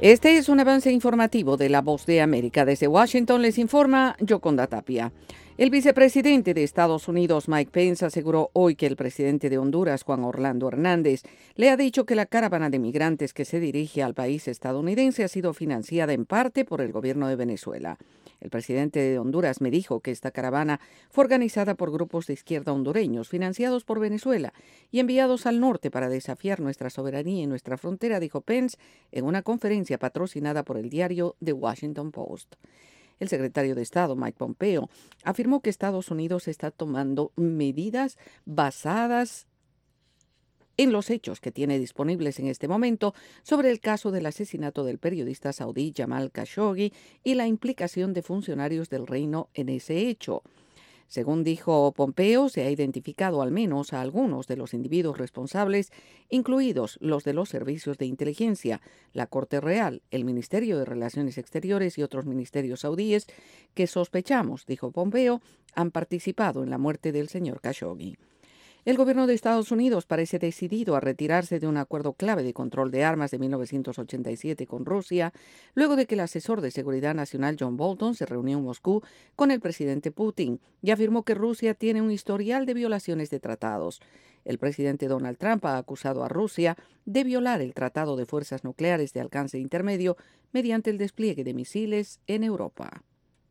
Este es un avance informativo de La Voz de América. Desde Washington les informa Yoconda Tapia. El vicepresidente de Estados Unidos, Mike Pence, aseguró hoy que el presidente de Honduras, Juan Orlando Hernández, le ha dicho que la caravana de migrantes que se dirige al país estadounidense ha sido financiada en parte por el gobierno de Venezuela. El presidente de Honduras me dijo que esta caravana fue organizada por grupos de izquierda hondureños financiados por Venezuela y enviados al norte para desafiar nuestra soberanía y nuestra frontera, dijo Pence en una conferencia patrocinada por el diario The Washington Post. El secretario de Estado, Mike Pompeo, afirmó que Estados Unidos está tomando medidas basadas en los hechos que tiene disponibles en este momento sobre el caso del asesinato del periodista saudí Jamal Khashoggi y la implicación de funcionarios del reino en ese hecho. Según dijo Pompeo, se ha identificado al menos a algunos de los individuos responsables, incluidos los de los servicios de inteligencia, la Corte Real, el Ministerio de Relaciones Exteriores y otros ministerios saudíes que sospechamos, dijo Pompeo, han participado en la muerte del señor Khashoggi. El gobierno de Estados Unidos parece decidido a retirarse de un acuerdo clave de control de armas de 1987 con Rusia, luego de que el asesor de seguridad nacional John Bolton se reunió en Moscú con el presidente Putin y afirmó que Rusia tiene un historial de violaciones de tratados. El presidente Donald Trump ha acusado a Rusia de violar el Tratado de Fuerzas Nucleares de Alcance Intermedio mediante el despliegue de misiles en Europa.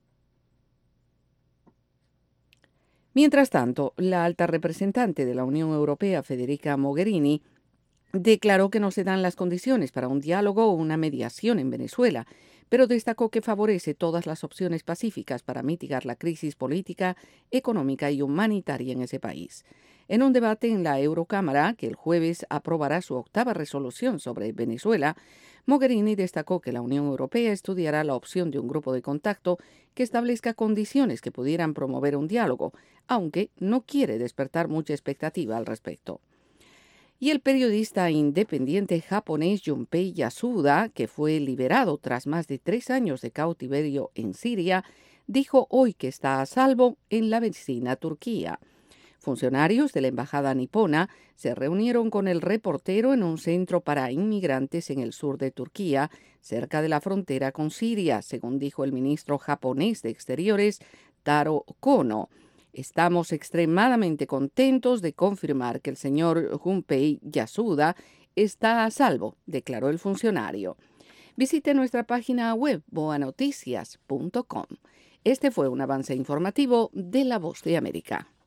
Mientras tanto, la alta representante de la Unión Europea, Federica Mogherini, declaró que no se dan las condiciones para un diálogo o una mediación en Venezuela, pero destacó que favorece todas las opciones pacíficas para mitigar la crisis política, económica y humanitaria en ese país. En un debate en la Eurocámara, que el jueves aprobará su octava resolución sobre Venezuela, Mogherini destacó que la Unión Europea estudiará la opción de un grupo de contacto que establezca condiciones que pudieran promover un diálogo, aunque no quiere despertar mucha expectativa al respecto. Y el periodista independiente japonés Junpei Yasuda, que fue liberado tras más de 3 años de cautiverio en Siria, dijo hoy que está a salvo en la vecina Turquía. Funcionarios de la embajada nipona se reunieron con el reportero en un centro para inmigrantes en el sur de Turquía, cerca de la frontera con Siria, según dijo el ministro japonés de Exteriores, Taro Kono. Estamos extremadamente contentos de confirmar que el señor Junpei Yasuda está a salvo, declaró el funcionario. Visite nuestra página web boanoticias.com. Este fue un avance informativo de La Voz de América.